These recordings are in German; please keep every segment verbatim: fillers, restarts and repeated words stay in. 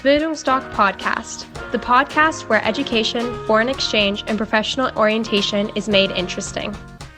Bildungsdoc Podcast, the podcast where education, foreign exchange, and professional orientation is made interesting.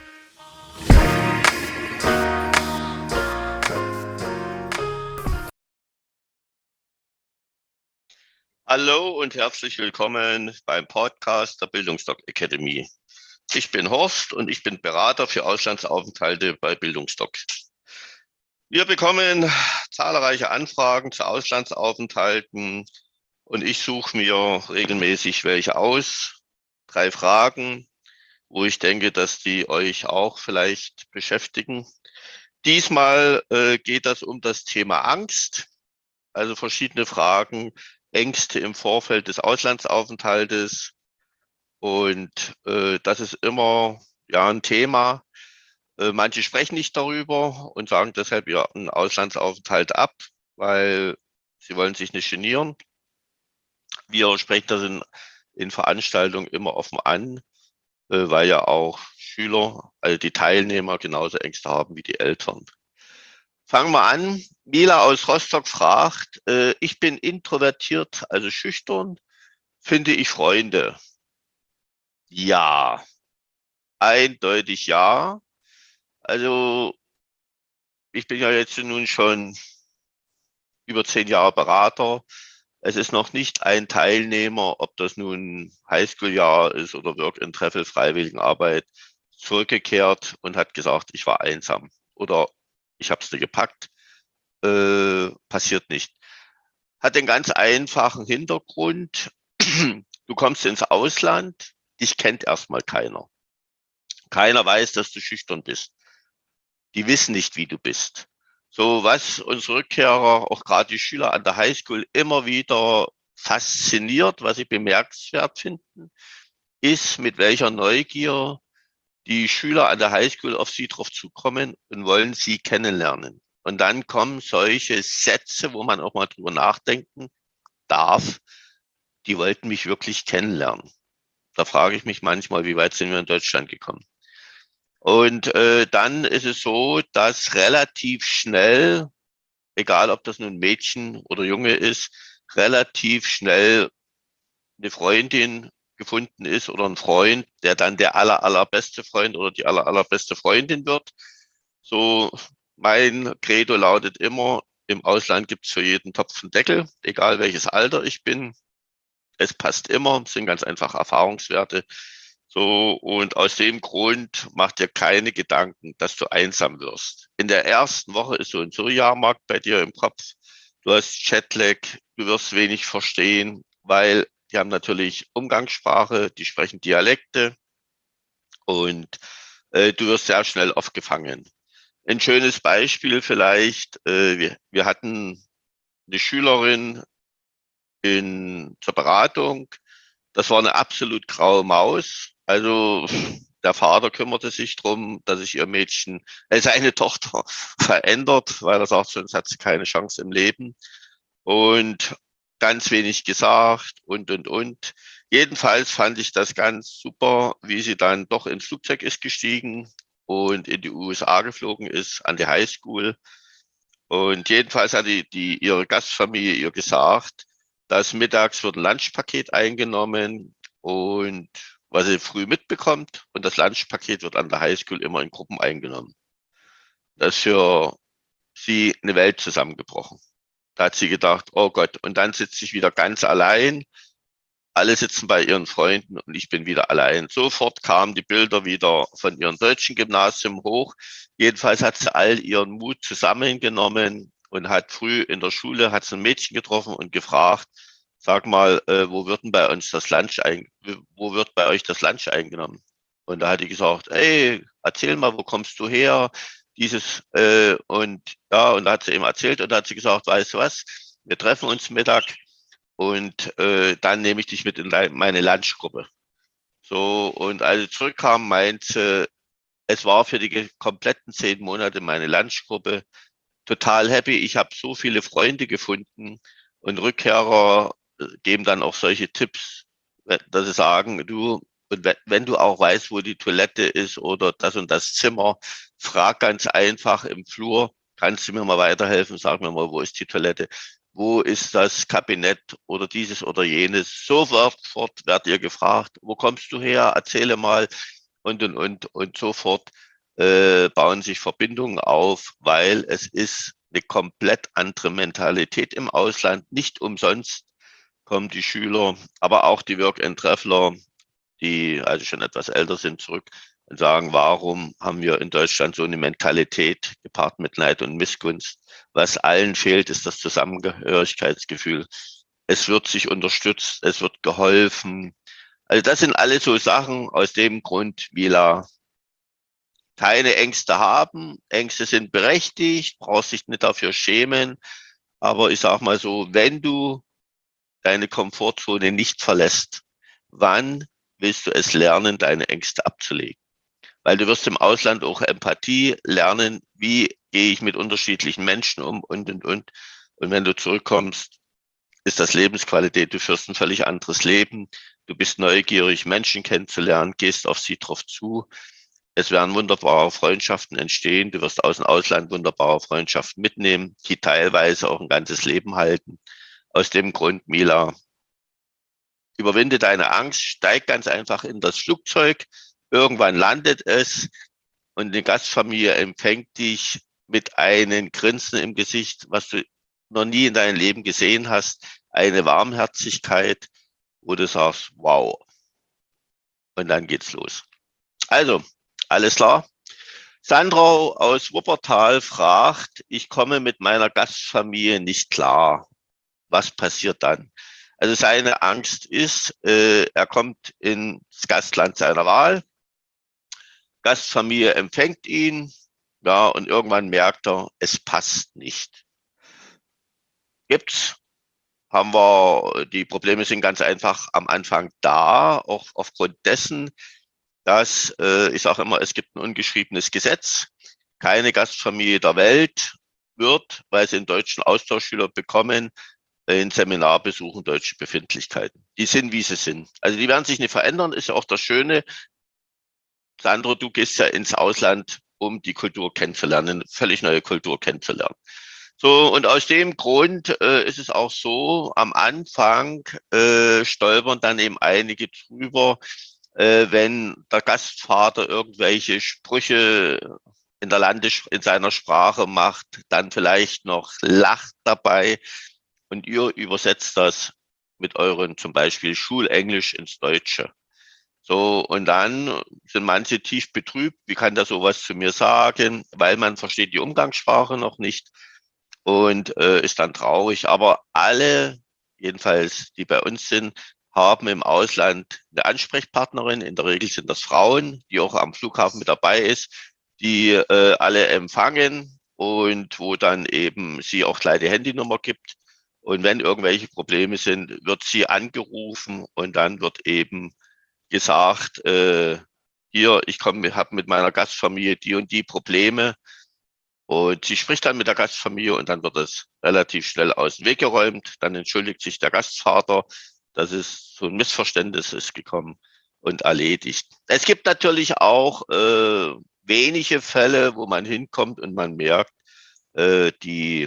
Hallo und herzlich willkommen beim Podcast der Bildungsdoc Academy. Ich bin Horst und ich bin Berater für Auslandsaufenthalte bei Bildungsdoc. Wir bekommen zahlreiche Anfragen zu Auslandsaufenthalten und ich suche mir regelmäßig welche aus. Drei Fragen, wo ich denke, dass die euch auch vielleicht beschäftigen. Diesmal äh, geht das um das Thema Angst, also verschiedene Fragen, Ängste im Vorfeld des Auslandsaufenthaltes. Und äh, das ist immer ja ein Thema. Äh, manche sprechen nicht darüber und sagen deshalb ihren Auslandsaufenthalt ab, weil sie wollen sich nicht genieren. Wir sprechen das in, in Veranstaltungen immer offen an, äh, weil ja auch Schüler, also die Teilnehmer, genauso Ängste haben wie die Eltern. Fangen wir an. Mila aus Rostock fragt, äh, ich bin introvertiert, also schüchtern. Finde ich Freunde? Ja, eindeutig ja. Also ich bin ja jetzt nun schon über zehn Jahre Berater. Es ist noch nicht ein Teilnehmer, ob das nun Highschool-Jahr ist oder Work-and-Travel, Freiwilligenarbeit, zurückgekehrt und hat gesagt, ich war einsam oder ich habe es nicht gepackt. Äh, passiert nicht. Hat den ganz einfachen Hintergrund. Du kommst ins Ausland, dich kennt erstmal keiner. Keiner weiß, dass du schüchtern bist. Die wissen nicht, wie du bist. So, was unsere Rückkehrer, auch gerade die Schüler an der Highschool, immer wieder fasziniert, was sie bemerkenswert finden, ist, mit welcher Neugier die Schüler an der Highschool auf sie drauf zukommen und wollen sie kennenlernen. Und dann kommen solche Sätze, wo man auch mal drüber nachdenken darf, die wollten mich wirklich kennenlernen. Da frage ich mich manchmal, wie weit sind wir in Deutschland gekommen? Und äh, dann ist es so, dass relativ schnell, egal ob das nun Mädchen oder Junge ist, relativ schnell eine Freundin gefunden ist oder ein Freund, der dann der aller, allerbeste Freund oder die aller, allerbeste Freundin wird. So, mein Credo lautet immer, im Ausland gibt es für jeden Topf einen Deckel, egal welches Alter ich bin. Es passt immer, es sind ganz einfach Erfahrungswerte. So, und aus dem Grund mach dir keine Gedanken, dass du einsam wirst. In der ersten Woche ist so ein Surjahrmarkt bei dir im Kopf. Du hast Jetlag, du wirst wenig verstehen, weil die haben natürlich Umgangssprache, die sprechen Dialekte und äh, du wirst sehr schnell aufgefangen. Ein schönes Beispiel vielleicht, äh, wir, wir hatten eine Schülerin in, zur Beratung, das war eine absolut graue Maus. Also der Vater kümmerte sich drum, dass sich ihr Mädchen, äh, seine Tochter verändert, weil er sagt, sonst hat sie keine Chance im Leben. Und ganz wenig gesagt und, und, und. Jedenfalls fand ich das ganz super, wie sie dann doch ins Flugzeug ist gestiegen und in die U S A geflogen ist, an die Highschool. Und jedenfalls hat die, die ihre Gastfamilie ihr gesagt, dass mittags wird ein Lunchpaket eingenommen und was sie früh mitbekommt und das Lunchpaket wird an der Highschool immer in Gruppen eingenommen. Das ist für sie eine Welt zusammengebrochen. Da hat sie gedacht, oh Gott, und dann sitze ich wieder ganz allein. Alle sitzen bei ihren Freunden und ich bin wieder allein. Sofort kamen die Bilder wieder von ihrem deutschen Gymnasium hoch. Jedenfalls hat sie all ihren Mut zusammengenommen und hat früh in der Schule, hat sie ein Mädchen getroffen und gefragt, sag mal, äh, wo wird denn bei uns das Lunch ein, wo wird bei euch das Lunch eingenommen? Und da hat die gesagt, ey, erzähl mal, wo kommst du her? Dieses, äh, und ja, und da hat sie eben erzählt und da hat sie gesagt, weißt du was, wir treffen uns Mittag und äh, dann nehme ich dich mit in meine Lunchgruppe. So, und als sie zurückkam, meinte, es war für die kompletten zehn Monate meine Lunchgruppe total happy. Ich habe so viele Freunde gefunden und Rückkehrer geben dann auch solche Tipps, dass sie sagen, du, und wenn du auch weißt, wo die Toilette ist oder das und das Zimmer, frag ganz einfach im Flur, kannst du mir mal weiterhelfen, sag mir mal, wo ist die Toilette? wo ist das Kabinett oder dieses oder jenes. Sofort werdet ihr gefragt, wo kommst du her, erzähle mal und, und, und, und sofort äh, bauen sich Verbindungen auf, weil es ist eine komplett andere Mentalität im Ausland. Nicht umsonst kommen die Schüler, aber auch die Work-and-Traveler, die also schon etwas älter sind, zurück und sagen, warum haben wir in Deutschland so eine Mentalität gepaart mit Neid und Missgunst? Was allen fehlt, ist das Zusammengehörigkeitsgefühl. Es wird sich unterstützt, es wird geholfen. Also das sind alles so Sachen aus dem Grund, Mila, keine Ängste haben. Ängste sind berechtigt, brauchst dich nicht dafür schämen. Aber ich sag mal so, wenn du deine Komfortzone nicht verlässt, wann willst du es lernen, deine Ängste abzulegen? Weil du wirst im Ausland auch Empathie lernen, wie gehe ich mit unterschiedlichen Menschen um und, und, und. Und wenn du zurückkommst, ist das Lebensqualität, du führst ein völlig anderes Leben. Du bist neugierig, Menschen kennenzulernen, gehst auf sie drauf zu. Es werden wunderbare Freundschaften entstehen. Du wirst aus dem Ausland wunderbare Freundschaften mitnehmen, die teilweise auch ein ganzes Leben halten. Aus dem Grund, Mila, überwinde deine Angst, steig ganz einfach in das Flugzeug. Irgendwann landet es und die Gastfamilie empfängt dich mit einem Grinsen im Gesicht, was du noch nie in deinem Leben gesehen hast. Eine Warmherzigkeit, wo du sagst, wow. Und dann geht's los. Also, alles klar. Sandro aus Wuppertal fragt, ich komme mit meiner Gastfamilie nicht klar. Was passiert dann? Also seine Angst ist, äh, er kommt ins Gastland seiner Wahl, Gastfamilie empfängt ihn, ja, und irgendwann merkt er, es passt nicht. Gibt's, haben wir, die Probleme sind ganz einfach am Anfang da, auch aufgrund dessen, dass, äh, ich sage immer, es gibt ein ungeschriebenes Gesetz. Keine Gastfamilie der Welt wird, weil sie einen deutschen Austauschschüler bekommen, ein Seminar besuchen, deutsche Befindlichkeiten. Die sind, wie sie sind. Also die werden sich nicht verändern, ist ja auch das Schöne. Sandro, du gehst ja ins Ausland, um die Kultur kennenzulernen, eine völlig neue Kultur kennenzulernen. So, und aus dem Grund äh, ist es auch so, am Anfang äh, stolpern dann eben einige drüber, äh, wenn der Gastvater irgendwelche Sprüche in der Landes in seiner Sprache macht, dann vielleicht noch lacht dabei und ihr übersetzt das mit euren zum Beispiel Schulenglisch ins Deutsche. So, und dann sind manche tief betrübt, wie kann der sowas zu mir sagen, weil man versteht die Umgangssprache noch nicht und äh, ist dann traurig. Aber alle, jedenfalls die bei uns sind, haben im Ausland eine Ansprechpartnerin. In der Regel sind das Frauen, die auch am Flughafen mit dabei ist, die äh, alle empfangen und wo dann eben sie auch gleich die Handynummer gibt. Und wenn irgendwelche Probleme sind, wird sie angerufen und dann wird eben gesagt, äh, hier, ich komme, habe mit meiner Gastfamilie die und die Probleme. Und sie spricht dann mit der Gastfamilie und dann wird es relativ schnell aus dem Weg geräumt. Dann entschuldigt sich der Gastvater, dass es so ein Missverständnis ist gekommen und erledigt. Es gibt natürlich auch äh, wenige Fälle, wo man hinkommt und man merkt, äh, die,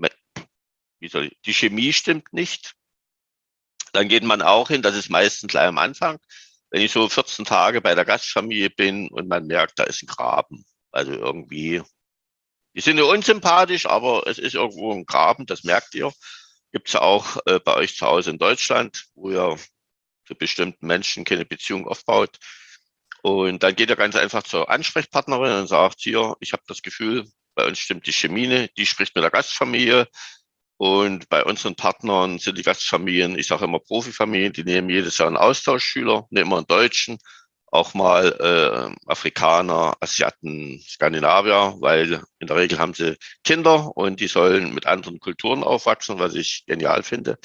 wie soll ich, die Chemie stimmt nicht. Dann geht man auch hin, das ist meistens gleich am Anfang, wenn ich so vierzehn Tage bei der Gastfamilie bin und man merkt, da ist ein Graben. Also irgendwie, die sind ja unsympathisch, aber es ist irgendwo ein Graben, das merkt ihr. Gibt es ja auch äh, bei euch zu Hause in Deutschland, wo ihr zu bestimmten Menschen keine Beziehung aufbaut. Und dann geht er ganz einfach zur Ansprechpartnerin und sagt, hier, ich habe das Gefühl, bei uns stimmt die Chemie nicht, die spricht mit der Gastfamilie. Und bei unseren Partnern sind die Gastfamilien, ich sage immer Profifamilien, die nehmen jedes Jahr einen Austauschschüler, nehmen immer einen Deutschen, auch mal äh, Afrikaner, Asiaten, Skandinavier, weil in der Regel haben sie Kinder und die sollen mit anderen Kulturen aufwachsen, was ich genial finde.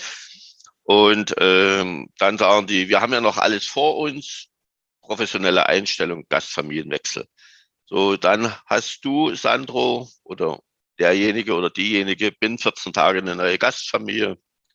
Und ähm, dann sagen die, wir haben ja noch alles vor uns, professionelle Einstellung, Gastfamilienwechsel. So, dann hast du, Sandro, oder derjenige oder diejenige, binnen vierzehn Tage eine neue Gastfamilie.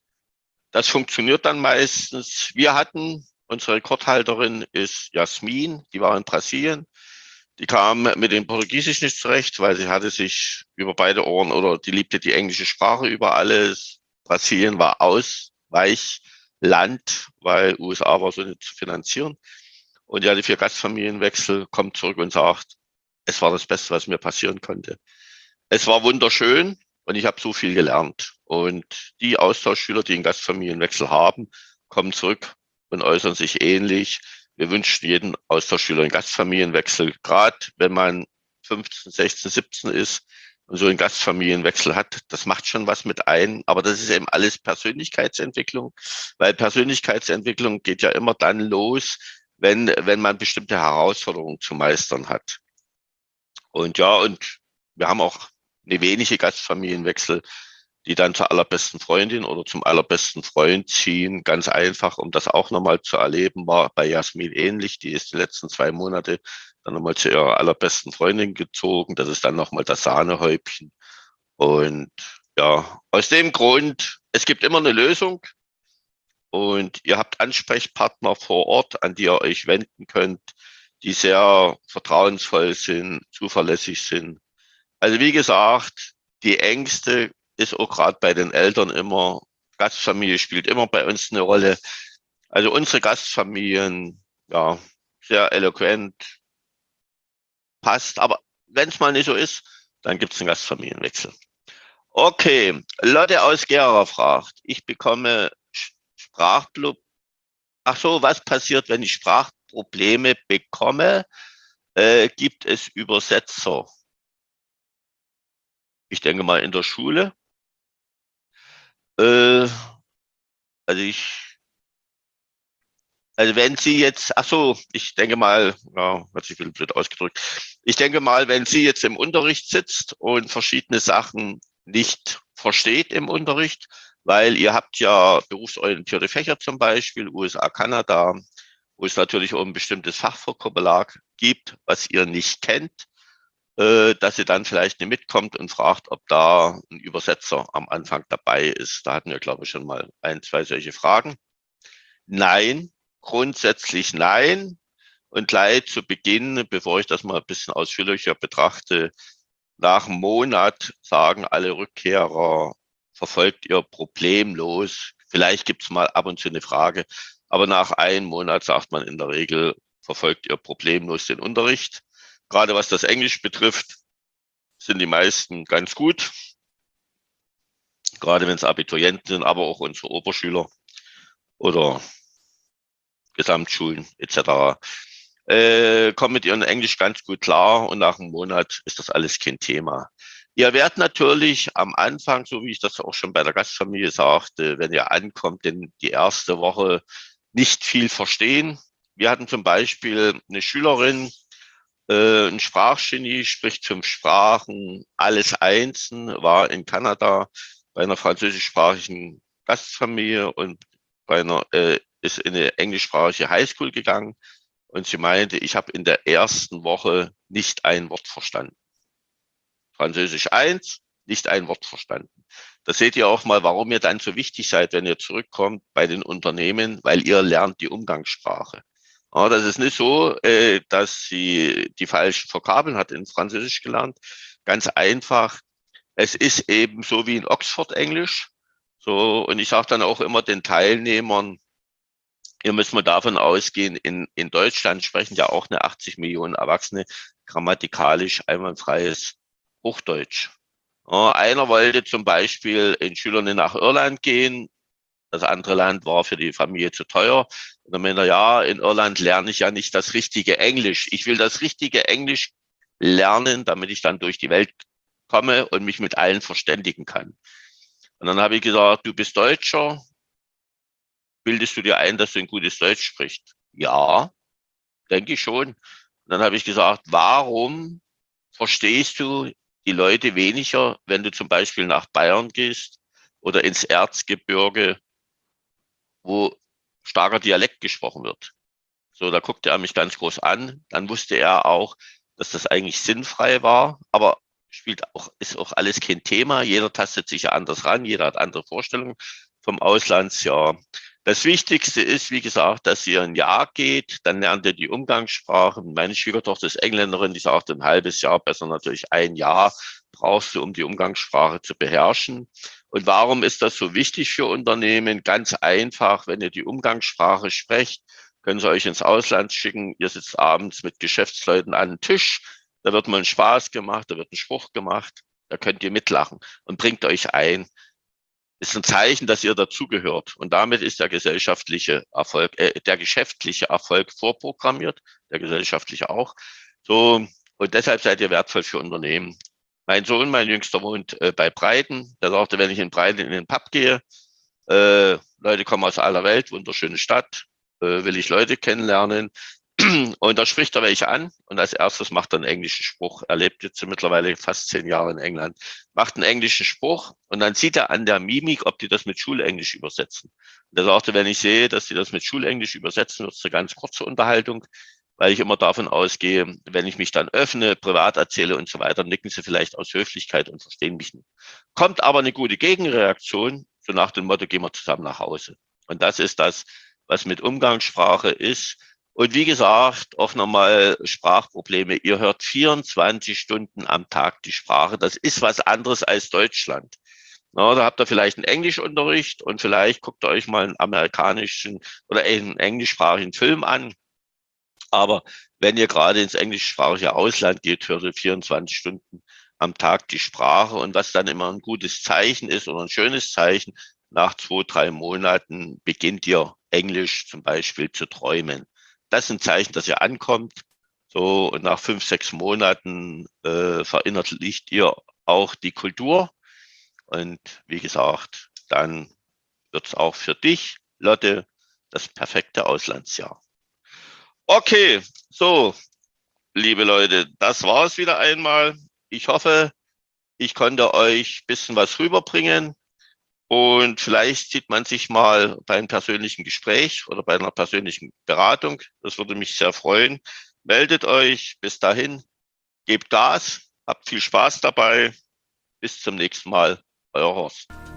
Das funktioniert dann meistens. Wir hatten, unsere Rekordhalterin ist Jasmin, die war in Brasilien. Die kam mit dem Portugiesisch nicht zurecht, weil sie hatte sich über beide Ohren oder die liebte die englische Sprache über alles. Brasilien war Ausweichland, weil U S A war so nicht zu finanzieren. Und ja, die vier Gastfamilienwechsel, kommt zurück und sagt, es war das Beste, was mir passieren konnte. Es war wunderschön und ich habe so viel gelernt. Und die Austauschschüler, die einen Gastfamilienwechsel haben, kommen zurück und äußern sich ähnlich. Wir wünschen jedem Austauschschüler einen Gastfamilienwechsel, gerade wenn man fünfzehn, sechzehn, siebzehn ist und so einen Gastfamilienwechsel hat. Das macht schon was mit ein, aber das ist eben alles Persönlichkeitsentwicklung, weil Persönlichkeitsentwicklung geht ja immer dann los, wenn, wenn man bestimmte Herausforderungen zu meistern hat. Und ja, und wir haben auch eine wenige Gastfamilienwechsel, die dann zur allerbesten Freundin oder zum allerbesten Freund ziehen. Ganz einfach, um das auch nochmal zu erleben, war bei Jasmin ähnlich. Die ist die letzten zwei Monate dann nochmal zu ihrer allerbesten Freundin gezogen. Das ist dann nochmal das Sahnehäubchen. Und ja, aus dem Grund, es gibt immer eine Lösung und ihr habt Ansprechpartner vor Ort, an die ihr euch wenden könnt, die sehr vertrauensvoll sind, zuverlässig sind. Also wie gesagt, die Ängste ist auch gerade bei den Eltern immer, Gastfamilie spielt immer bei uns eine Rolle. Also unsere Gastfamilien, ja, sehr eloquent, passt. Aber wenn es mal nicht so ist, dann gibt es einen Gastfamilienwechsel. Okay, Lotte aus Gera fragt, ich bekomme Sprachblub. Ach so, was passiert, wenn ich Sprachprobleme bekomme? Äh, gibt es Übersetzer? Ich denke mal in der Schule. Äh, also ich, also wenn Sie jetzt, ach so, ich denke mal, ja, hat sich ein bisschen blöd ausgedrückt. Ich denke mal, wenn sie jetzt im Unterricht sitzt und verschiedene Sachen nicht versteht im Unterricht, weil ihr habt ja berufsorientierte Fächer zum Beispiel, U S A, Kanada, wo es natürlich auch ein bestimmtes Fachvokabular gibt, was ihr nicht kennt, äh, dass sie dann vielleicht nicht mitkommt und fragt, ob da ein Übersetzer am Anfang dabei ist. Da hatten wir, glaube ich, schon mal ein, zwei solche Fragen. Nein, grundsätzlich nein. Und gleich zu Beginn, bevor ich das mal ein bisschen ausführlicher betrachte, nach einem Monat sagen alle Rückkehrer, verfolgt ihr problemlos. Vielleicht gibt es mal ab und zu eine Frage, aber nach einem Monat sagt man in der Regel, verfolgt ihr problemlos den Unterricht. Gerade was das Englisch betrifft, sind die meisten ganz gut. Gerade wenn es Abiturienten sind, aber auch unsere Oberschüler oder Gesamtschulen et cetera. Äh, kommen mit ihrem Englisch ganz gut klar und nach einem Monat ist das alles kein Thema. Ihr werdet natürlich am Anfang, so wie ich das auch schon bei der Gastfamilie sagte, wenn ihr ankommt, denn die erste Woche nicht viel verstehen. Wir hatten zum Beispiel eine Schülerin, äh, ein Sprachgenie, spricht fünf Sprachen, alles Einsen, war in Kanada bei einer französischsprachigen Gastfamilie und bei einer, äh, ist in eine englischsprachige Highschool gegangen. Und sie meinte, ich habe in der ersten Woche nicht ein Wort verstanden. Französisch eins, nicht ein Wort verstanden. Da seht ihr auch mal, warum ihr dann so wichtig seid, wenn ihr zurückkommt bei den Unternehmen, weil ihr lernt die Umgangssprache. Ja, das ist nicht so, äh, dass sie die falschen Vokabeln hat in Französisch gelernt. Ganz einfach. Es ist eben so wie in Oxford Englisch. So, und ich sage dann auch immer den Teilnehmern, hier müssen wir davon ausgehen, in, in Deutschland sprechen ja auch eine achtzig Millionen Erwachsene grammatikalisch einwandfreies Hochdeutsch. Ja, einer wollte zum Beispiel in Schülern nach Irland gehen. Das andere Land war für die Familie zu teuer. Und dann meinte er, ja, in Irland lerne ich ja nicht das richtige Englisch. Ich will das richtige Englisch lernen, damit ich dann durch die Welt komme und mich mit allen verständigen kann. Und dann habe ich gesagt, du bist Deutscher, bildest du dir ein, dass du ein gutes Deutsch sprichst? Ja, denke ich schon. Und dann habe ich gesagt, warum verstehst du die Leute weniger, wenn du zum Beispiel nach Bayern gehst oder ins Erzgebirge, wo starker Dialekt gesprochen wird? So, da guckte er mich ganz groß an. Dann wusste er auch, dass das eigentlich sinnfrei war, aber spielt auch, ist auch alles kein Thema. Jeder tastet sich ja anders ran, jeder hat andere Vorstellungen vom Auslandsjahr. Das Wichtigste ist, wie gesagt, dass ihr ein Jahr geht, dann lernt ihr die Umgangssprache. Meine Schwiegertochter ist Engländerin, die sagt, ein halbes Jahr, besser natürlich ein Jahr brauchst du, um die Umgangssprache zu beherrschen. Und warum ist das so wichtig für Unternehmen? Ganz einfach, wenn ihr die Umgangssprache sprecht, können sie euch ins Ausland schicken. Ihr sitzt abends mit Geschäftsleuten an den Tisch, da wird mal ein Spaß gemacht, da wird ein Spruch gemacht, da könnt ihr mitlachen und bringt euch ein. Ist ein Zeichen, dass ihr dazugehört. Und damit ist der gesellschaftliche Erfolg, äh, der geschäftliche Erfolg vorprogrammiert, der gesellschaftliche auch. So, und deshalb seid ihr wertvoll für Unternehmen. Mein Sohn, mein Jüngster, wohnt äh, bei Breiten. Der sagte, wenn ich in Breiten in den Pub gehe, äh, Leute kommen aus aller Welt, wunderschöne Stadt, äh, will ich Leute kennenlernen. Und da spricht er welche an und als erstes macht er einen englischen Spruch. Er lebt jetzt mittlerweile fast zehn Jahre in England, macht einen englischen Spruch und dann sieht er an der Mimik, ob die das mit Schulenglisch übersetzen. Und er sagte, wenn ich sehe, dass die das mit Schulenglisch übersetzen, wird es eine ganz kurze Unterhaltung, weil ich immer davon ausgehe, wenn ich mich dann öffne, privat erzähle und so weiter, nicken sie vielleicht aus Höflichkeit und verstehen mich nicht. Kommt aber eine gute Gegenreaktion, so nach dem Motto, gehen wir zusammen nach Hause. Und das ist das, was mit Umgangssprache ist. Und wie gesagt, auch nochmal Sprachprobleme. Ihr hört vierundzwanzig Stunden am Tag die Sprache. Das ist was anderes als Deutschland. Na, da habt ihr vielleicht einen Englischunterricht und vielleicht guckt ihr euch mal einen amerikanischen oder einen englischsprachigen Film an. Aber wenn ihr gerade ins englischsprachige Ausland geht, hört ihr vierundzwanzig Stunden am Tag die Sprache. Und was dann immer ein gutes Zeichen ist oder ein schönes Zeichen, nach zwei, drei Monaten beginnt ihr Englisch zum Beispiel zu träumen. Das ist ein Zeichen, dass ihr ankommt. So, und nach fünf, sechs Monaten äh, verinnerlicht ihr auch die Kultur. Und wie gesagt, dann wird es auch für dich, Lotte, das perfekte Auslandsjahr. Okay, so, liebe Leute, das war es wieder einmal. Ich hoffe, ich konnte euch ein bisschen was rüberbringen. Und vielleicht sieht man sich mal bei einem persönlichen Gespräch oder bei einer persönlichen Beratung. Das würde mich sehr freuen. Meldet euch. Bis dahin, gebt Gas, habt viel Spaß dabei. Bis zum nächsten Mal. Euer Horst.